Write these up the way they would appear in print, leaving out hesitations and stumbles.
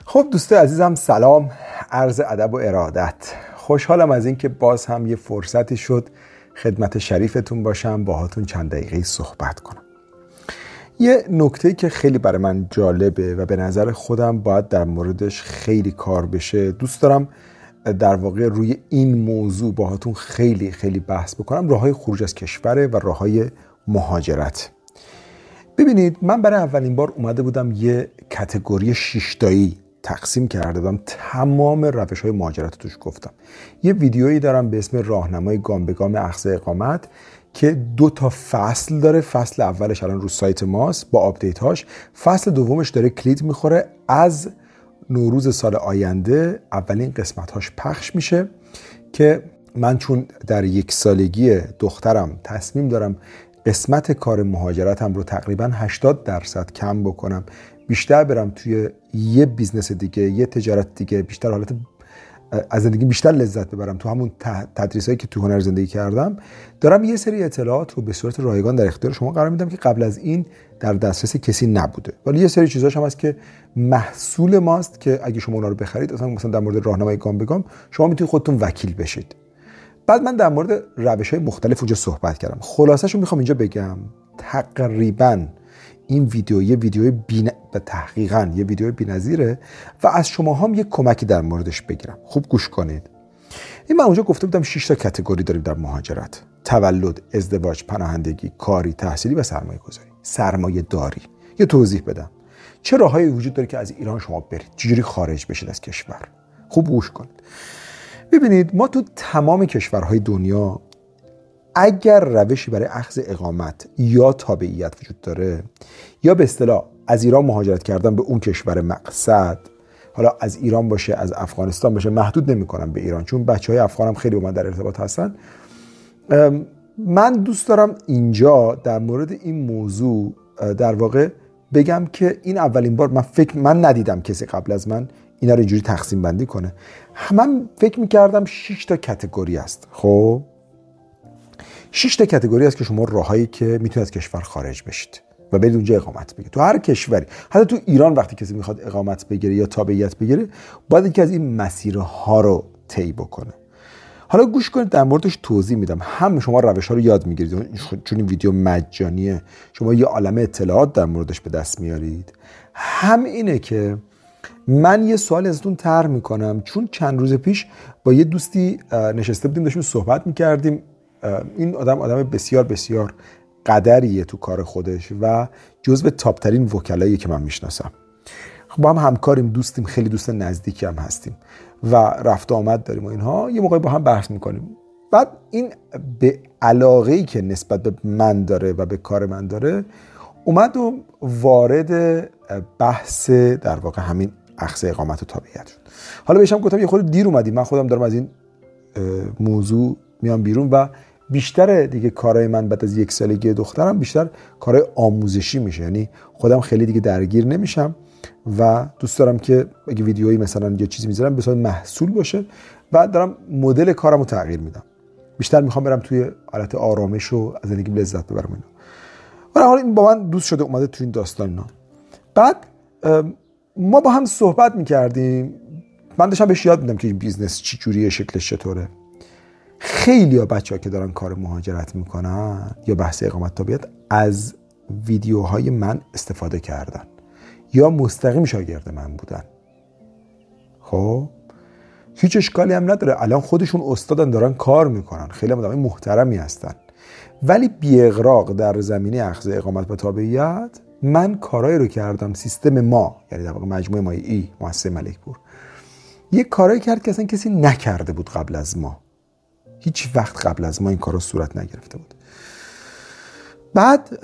خب دوستای عزیزم، سلام، عرض ادب و ارادت. خوشحالم از این که باز هم یه فرصتی شد خدمت شریفتون باشم، باهاتون چند دقیقه صحبت کنم. یه نکته‌ای که خیلی برای من جالبه و به نظر خودم باید در موردش خیلی کار بشه، دوست دارم در واقع روی این موضوع باهاتون خیلی بحث بکنم. راههای خروج از کشور و راههای مهاجرت. ببینید، من برای اولین بار اومده بودم یه کاتگوری 6 تایی تقسیم کرده بودم، تمام روش‌های مهاجرت رو توش گفتم. یه ویدیویی دارم به اسم راهنمای گام به گام اخذ اقامت که 2 تا فصل داره. فصل اولش الان رو سایت ماست با آپدیت‌هاش، فصل دومش داره کلید میخوره. از نوروز سال آینده اولین قسمت‌هاش پخش میشه که من چون در 1 سالگی دخترم تصمیم دارم قسمت کار مهاجرتم رو تقریباً 80% کم بکنم، بیشتر برم توی یه بیزنس دیگه، یه تجارت دیگه، بیشتر حالت از زندگی بیشتر لذت ببرم، تو همون تدریسایی که تو هنر زندگی کردم، دارم یه سری اطلاعات رو به صورت رایگان در اختیار شما قرار میدم که قبل از این در دسترس کسی نبوده. ولی یه سری چیزاش هم هست که محصول ماست که اگه شما اونا رو بخرید، مثلا در مورد راهنمای گام به گام، شما میتونید خودتون وکیل بشید. بعد من در مورد روش‌های مختلف اونجا صحبت کردم. خلاصه‌اش رو میخوام اینجا بگم. تقریباً این ویدیو تحقیقاً یه ویدیو بی‌نظیره و از شما هم یه کمکی در موردش بگیرم. خوب گوش کنید. من اونجا گفته بودم 6 تا کاتگوری داریم در مهاجرت: تولد، ازدواج، پناهندگی، کاری، تحصیلی و سرمایه‌گذاری. سرمایه داری. یه توضیح بدم. چه راههایی وجود داره که از ایران شما برید، چجوری خارج بشید از کشور. خوب گوش کنید. ببینید، ما تو تمام کشورهای دنیا اگر روشی برای اخذ اقامت یا تابعیت وجود داره، یا به اصطلاح از ایران مهاجرت کردن به اون کشور مقصد، حالا از ایران باشه، از افغانستان باشه، محدود نمی‌کنم به ایران چون بچهای افغانم خیلی با من در ارتباط هستن. من دوست دارم اینجا در مورد این موضوع در واقع بگم که این اولین بار من ندیدم کسی قبل از من اینا رو اینجوری تقسیم بندی کنه. من فکر می‌کردم 6 تا کاتگوری است. خب 6 تا کاتگوری است که شما راهایی که میتونید از کشور خارج بشید و برید اونجا اقامت بگیرید. تو هر کشوری، حتی تو ایران وقتی کسی میخواد اقامت بگیره یا تابعیت بگیره، باید یکی از این مسیرها رو طی بکنه. حالا گوش کنید، در موردش توضیح میدم. هم شما روش‌ها رو یاد میگیرید چون این ویدیو مجانیه، شما یه عالمه اطلاعات در موردش به دست میارید. هم اینه که من یه سوال ازتون طرح میکنم، چون چند روز پیش با یه دوستی نشسته بودیم داشتیم صحبت میکردیم. این آدم بسیار قدریه تو کار خودش و جزو تاپ ترین وکلایی که من میشناسم. با هم همکاریم، دوستیم، خیلی دوست نزدیکی هم هستیم و رفت آمد داریم و اینها. یه موقعی با هم بحث میکنیم. بعد این به علاقه‌ای که نسبت به من داره و به کار من داره اومد و وارد بحث در واقع همین اخذ اقامت و تابعیت شد. حالا بهشم گفتم یه خورده دیر اومدی، من خودم دارم از این موضوع میام بیرون و بیشتر دیگه کارهای من بعد از 1 سالگی دخترم بیشتر کارهای آموزشی میشه. یعنی خودم خیلی دیگه درگیر نمیشم و دوست دارم که اگه ویدیویی مثلا یه چیزی میذارم به صورت محصول باشه و دارم مدل کارمو تغییر میدم. بیشتر میخوام برم توی حالت آرامش و از زندگی لذت ببرم اینا. حالا این با من دوست شده اومده تو این داستان اینا. بعد ما با هم صحبت میکردیم، من داشتم بهش یاد میدم که این بیزنس چی جوریه، شکلش چطوره. خیلی ها بچه‌ها که دارن کار مهاجرت میکنن یا بحث اقامت تابعیت از ویدیوهای من استفاده کردن یا مستقیم شاگرد من بودن. خب هیچ اشکالی هم نداره، الان خودشون استادن، دارن کار میکنن، خیلی آدمای محترمی هستن. ولی بی اغراق در زمینه اخذ اقامت و تابعیت من کارایی رو کردم. سیستم ما، یعنی در واقع مجموعه مای مؤسسه ملک پور، یه کارایی کرد که اصلا کسی نکرده بود قبل از ما. هیچ وقت قبل از ما این کارا صورت نگرفته بود. بعد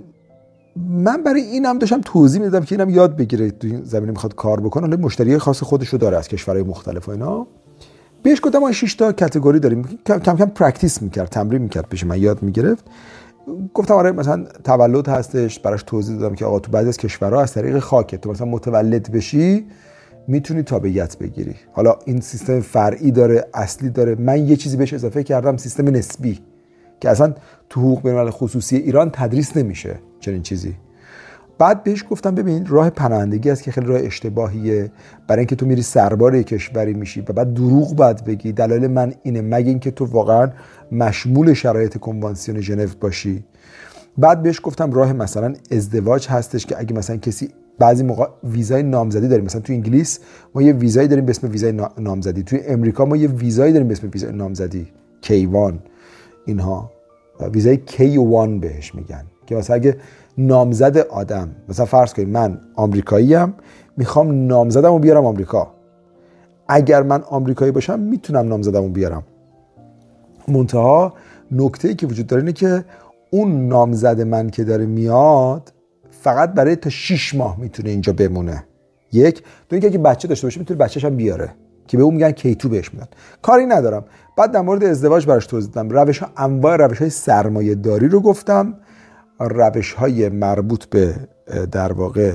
من برای اینم داشتم توضیح میدادم که اینم یاد بگیره، تو این زمینه میخواد کار بکنه، حالا مشتری خاص خودش رو داره از کشورهای مختلف و اینا. بهش گفتم ما 6 تا کاتگوری داریم. کم کم پرکتیس میکرد، تمرین میکرد، پیش من یاد میگرفت. گفتم آره مثلا تولد هستش، براش توضیح دادم که آقا تو بعضی از کشورها از طریق خاک تو مثلا متولد بشی میتونی تابعیت بگیری. حالا این سیستم فرعی داره، اصلی داره. من یه چیزی بهش اضافه کردم، سیستم نسبی، که اصلا تو حقوق بین‌الملل خصوصی ایران تدریس نمیشه چنین چیزی. بعد بهش گفتم ببین راه پناهندگی است که خیلی راه اشتباهیه، برای اینکه تو میری سربار کشوری میشی و بعد دروغ باید بگی دلایل من اینه، مگه اینکه تو واقعا مشمول شرایط کنوانسیون ژنو باشی. بعد بهش گفتم راه مثلا ازدواج هستش که اگه مثلا کسی بعضی موقع ویزای نامزدی داریم، مثلا تو انگلیس ما یه ویزایی داریم به اسم ویزای نامزدی، توی امریکا ما یه ویزایی داریم به اسم ویزای نامزدی K1، اینها ویزای K1 بهش میگن، که مثلا اگه نامزد آدم، مثلا فرض کنید من آمریکاییم میخوام نامزدمو بیارم آمریکا، اگر من آمریکایی باشم میتونم نامزدمو بیارم، منتها نکته‌ای که وجود داره اینه که اون نامزد من که داره میاد فقط برای تا 6 ماه میتونه اینجا بمونه. یک، دو اینکه اگه بچه داشته باشه میتونه بچه‌ش هم بیاره که به اون میگن K2 بهش میدن. کاری ندارم. بعد در مورد ازدواج براش توضیح دادم، انواع روش‌های سرمایه‌داری رو گفتم، روش‌های مربوط به در واقع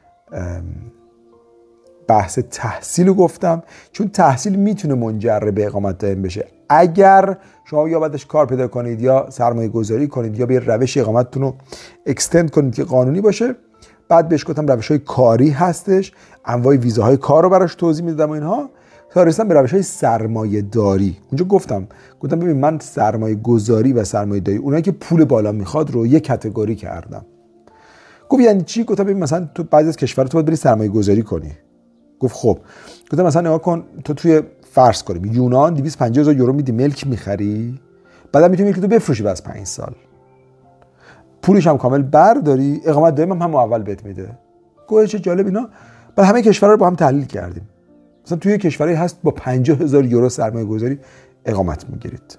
بحث تحصیل رو گفتم، چون تحصیل میتونه منجر به اقامت دائم بشه اگر شما یا بعدش کار پیدا کنید یا سرمایه گذاری کنید یا به روش اقامتتون رو اکستند کنید که قانونی باشه. بعد بهش گفتم روش‌های کاری هستش، انواع ویزاهای کار رو براش توضیح میدادم و اینها، تا رسیدم به روش‌های سرمایه داری. اونجا گفتم ببین من سرمایه گذاری و سرمایه داری اونایی که پول بالا میخواد رو یک کاتگوری کردم. گفت یعنی چی؟ گفتم ببین مثلا تو بعضی از کشورها تو باید بری سرمایه گذاری کنی. گفت خب. گفتم مثلا نگاه کن تو توی فرض کنیم یونان 250,000 یورو میدی ملک میخری، بعدا میتونی ملک تو بفروشی بعد از 5 سال، پولش هم کامل برداری، اقامت دائم هم اول بهت میده. گفت چه جالب اینا. بعد همه کشورها رو با هم تحلیل کردیم. مثلا توی کشوری هست با 50,000 یورو سرمایه گذاری اقامت میگیرید.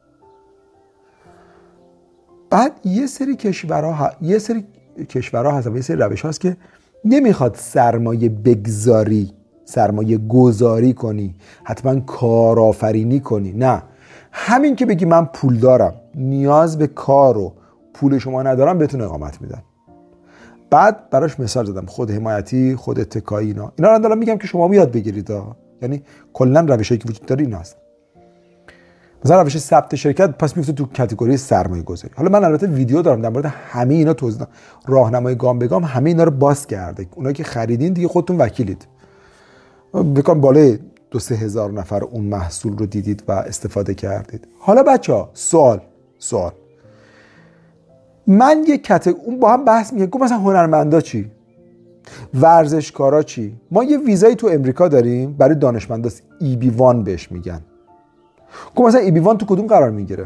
بعد یه سری کشورها هست و یه سری روش هست که نمیخواد سرمایه بگذاری، سرمایه گذاری کنی، حتما کارآفرینی کنی، نه، همین که بگی من پول دارم نیاز به کار و پول شما ندارم بهتون اقامت میدن. بعد براش مثال زدم، خود حمایتی، خود اتکایی، اینا رو دارم میگم که شما یاد بگیرید یعنی کلا روشایی که وجود داره این هست. مثلا روش ثبت شرکت پس میفته تو کاتگوری سرمایه گذاری. حالا من البته ویدیو دارم در مورد همه اینا توضیح دادم، راهنمای گام به گام همه اینا رو باز کرده. اونایی که خریدین دیگه خودتون وکیلید. بکنم بالای 2-3 هزار نفر اون محصول رو دیدید و استفاده کردید. حالا بچه‌ها سوال من یک اون با هم بحث می‌کنیم، مثلا هنرمندا چی؟ ورزشکارا چی؟ ما یه ویزایی تو امریکا داریم برای دانشمندا، EB1 بهش میگن. مثلا EB1 تو کدوم قرار میگیره؟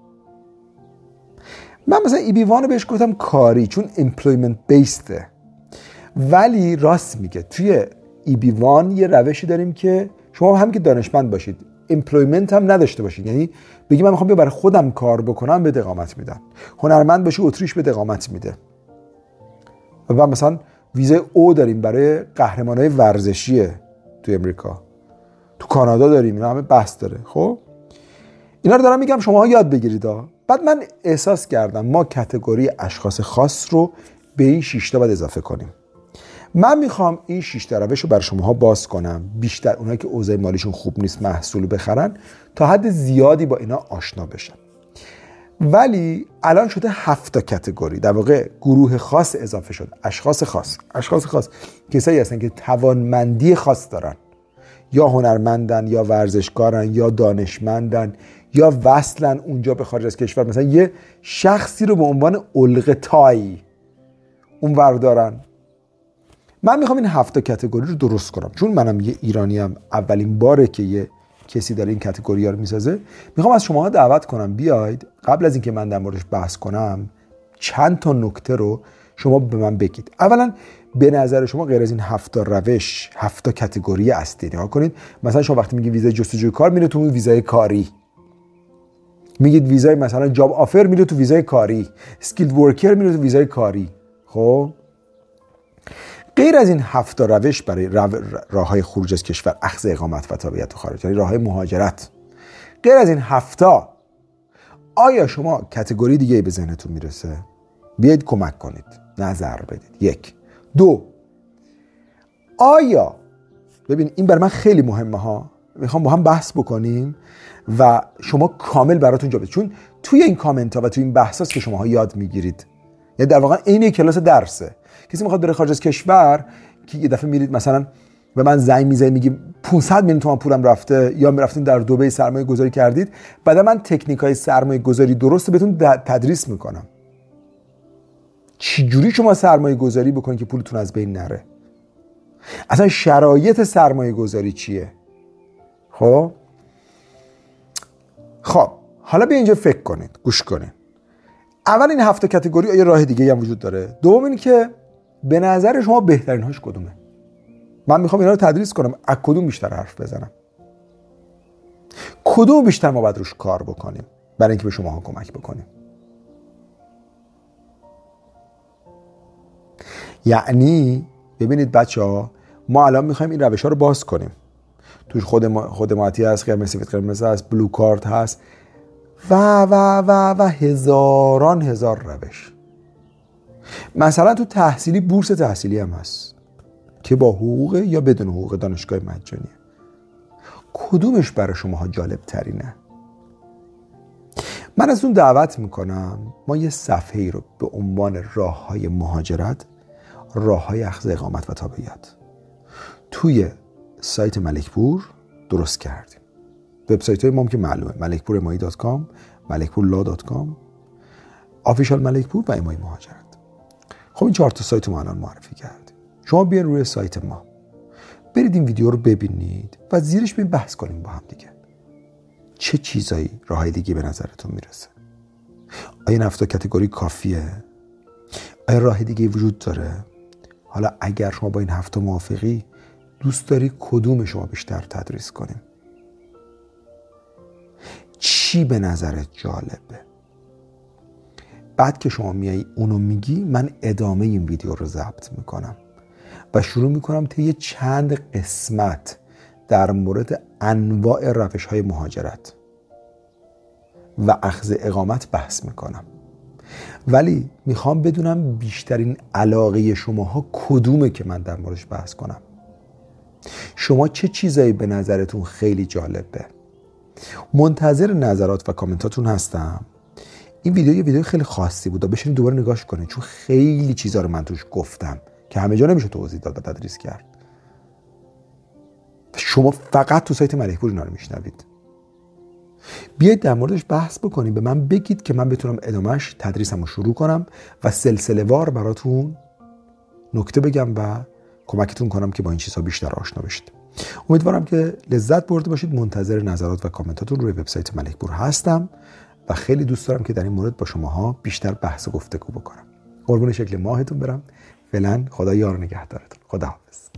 من مثلا EB1 رو بهش گفتم کاری، چون employment based، ولی راست میگه توی EB1 یه روشی داریم که شما هم که دانشمند باشید employment هم نداشته باشید، یعنی بگی من میخوام برای خودم کار بکنم به اقامت میدن. هنرمند باشی اتریش به اقامت میده. و مثلا ویزای او داریم برای قهرمانای ورزشی تو امریکا، تو کانادا داریم، اینا همه بحث داره. خب اینا رو دارم میگم شماها یاد بگیرید. بعد من احساس کردم ما کاتگوری اشخاص خاص رو به این 6 تا باید اضافه کنیم. من میخوام این 6 تا روش رو برای شماها باز کنم، بیشتر اونایی که اوضاع مالیشون خوب نیست محصول بخرن تا حد زیادی با اینا آشنا بشن. ولی الان شده 7 تا کاتگوری، در واقع گروه خاص اضافه شد. اشخاص خاص کسایی هستن که توانمندی خاص دارن، یا هنرمندن یا ورزشکارن یا دانشمندن یا وصلن اونجا به خارج از کشور، مثلا یه شخصی رو به عنوان الغتایی اونور دارن. من میخوام این 7 تا کاتگوری رو درست کنم، چون منم یه ایرانیم، اولین باره که یه کسی داره این کاتگوری‌ها رو میسازه. میخوام از شما دعوت کنم بیاید قبل از اینکه من در موردش بحث کنم چند تا نکته رو شما به من بگید. اولا به نظر شما غیر از این 7 تا روش 7 تا کاتگوری اصلی نگاه کنید. مثلا شما وقتی میگید ویزای جستجوی کار میره تو ویزای کاری، میگید ویزای مثلا جاب آفر میره تو ویزای کاری، اسکیلد ورکر میره تو ویزای کاری. خب غیر از این 7 تا روش برای راههای خروج از کشور، اخذ اقامت و تابعیت خارج، یعنی راههای مهاجرت، غیر از این 7 تا آیا شما کاتگوری دیگه به ذهنتون میرسه؟ بیاید کمک کنید، نظر بدید. 1 2 آیا ببین این برای من خیلی مهمه ها، میخوام با هم بحث بکنیم و شما کامل براتون جا بدید، چون توی این کامنت ها و توی این بحث هاست که شماها یاد میگیرید. یعنی در واقع عین کلاس درسه. کسی میخواد بره خارج از کشور که یه دفعه میرید مثلا به من زنگ میزنید میگی 500 میلیون تومان پولم رفته، یا میرفتین در دبی سرمایه گذاری کردید، بعد من تکنیکای سرمایه گذاری درست بهتون تدریس میکنم. چی جوری شما سرمایه گذاری بکنید که پولتون از بین نره، اصلا شرایط سرمایه گذاری چیه. خب حالا به اینجا فکر کنید، گوش کنید. اول این 7 کاتگوری یه راه دیگه هم وجود داره. دوم این که به نظر شما بهترین هاش کدومه؟ من میخوام اینا رو تدریس کنم، از کدوم بیشتر حرف بزنم، کدوم بیشتر ما باید روش کار بکنیم برای اینکه به شماها کمک بکنیم. یعنی ببینید بچه‌ها، ما الان میخوایم این روش‌ها رو باز کنیم. توش خدماتی هست، قرمز سفید قرمز هست، بلو کارت هست و هزار روش. مثلا تو تحصیلی بورس تحصیلی هم هست که با حقوق یا بدون حقوق، دانشگاه مجانیه. کدومش برای شماها جالب ترینه؟ من از اون دعوت میکنم ما یه صفحه‌ای رو به عنوان راه‌های مهاجرت، راه‌های اخذ اقامت و تابعیت توی سایت ملکپور درست کردیم. وبسایت‌های ما هم که معلومه، malekpuremai.com، malekpurlaw.com، آفیشال ملکپور و امای مهاجرت. خب این 4 تا سایت ما الان معرفی کردیم. شما بیاین روی سایت ما، برید این ویدیو رو ببینید و زیرش بیاین بحث کنیم با هم دیگه. چه چیزایی، راههای دیگه به نظرتون میرسه؟ آیا این 7 کاتگوری کافیه؟ آیا راه دیگه وجود داره؟ حالا اگر شما با این 7 موافقی، دوست داری کدوم شما بیشتر تدریس کنیم؟ چی به نظرت جالبه؟ بعد که شما میای اونو میگی، من ادامه این ویدیو رو ضبط میکنم و شروع میکنم طی چند قسمت در مورد انواع روش‌های مهاجرت و اخذ اقامت بحث میکنم. ولی میخوام بدونم بیشترین علاقه شماها کدومه که من در موردش بحث کنم. شما چه چیزایی به نظرتون خیلی جالبه؟ منتظر نظرات و کامنتاتون هستم. این ویدیو خیلی خاصی بود، بشین دوباره نگاش کنید، چون خیلی چیزا رو من توش گفتم که همه جا نمیشه توضیح داد و تدریس کرد. شما فقط تو سایت ملکپور اینا رو میشنوید. بیایید در موردش بحث بکنید، به من بگید که من بتونم ادامهش تدریسمو شروع کنم و سلسله وار براتون نکته بگم و کمکتون کنم که با این چیزها بیشتر آشنا بشید. امیدوارم که لذت برده باشید. منتظر نظرات و کامنتاتون روی وبسایت ملکپور هستم و خیلی دوست دارم که در این مورد با شماها بیشتر بحث و گفتگو بکنم. قربون شکل ماهتون برم. فعلا خدا یار و نگهدارتون. خدا حافظ.